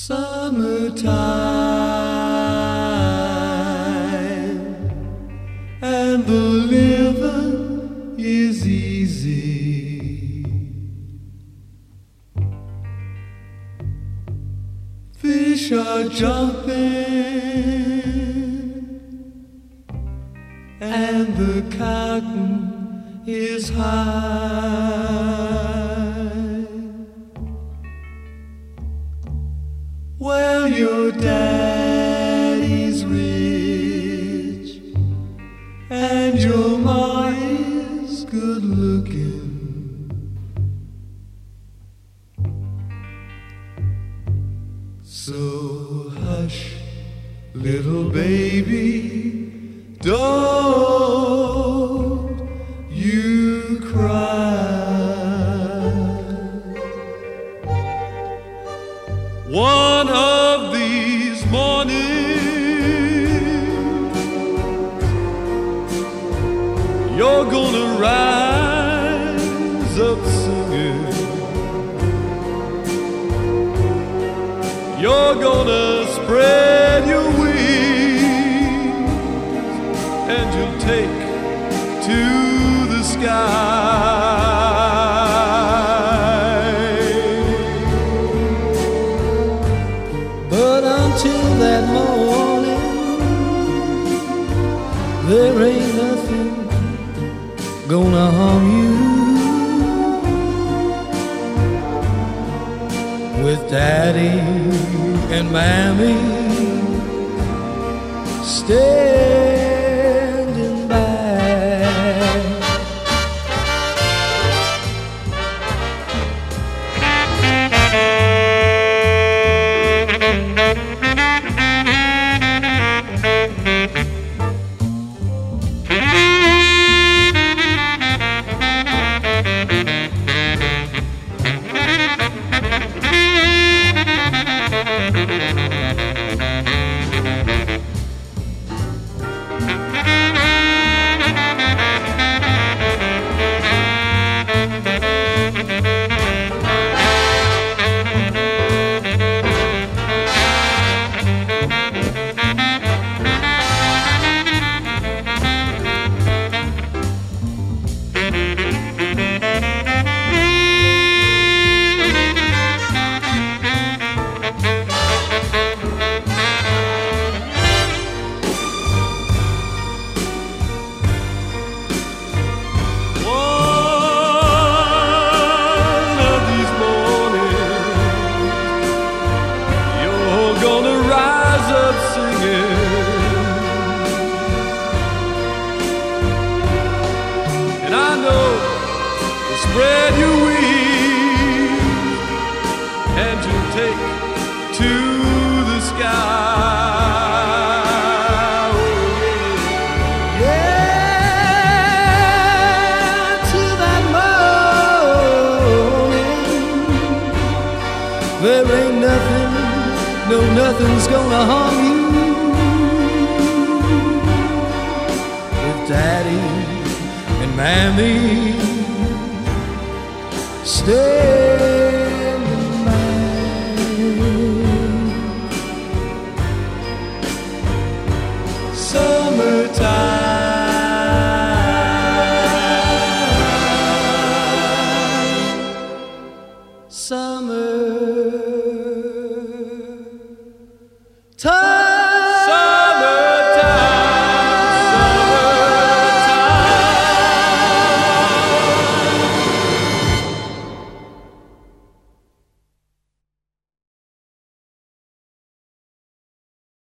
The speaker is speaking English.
Summertime, and the living is easy. Fish are jumping, and the cotton is high. Well, your daddy's rich, and your ma is good looking. So hush, little baby, don't you cry. One of these mornings, you're gonna rise up singing. You're gonna spread your wings, and you'll take to the sky. But until that morning, there ain't nothing gonna harm you. With Daddy and Mammy standing by. And I know you'll spread your wings, and you'll take to the sky. Oh, yeah, to that morning, there ain't nothing, no nothing's gonna harm you. With Daddy and Mammy standing by. Summertime, Summertime.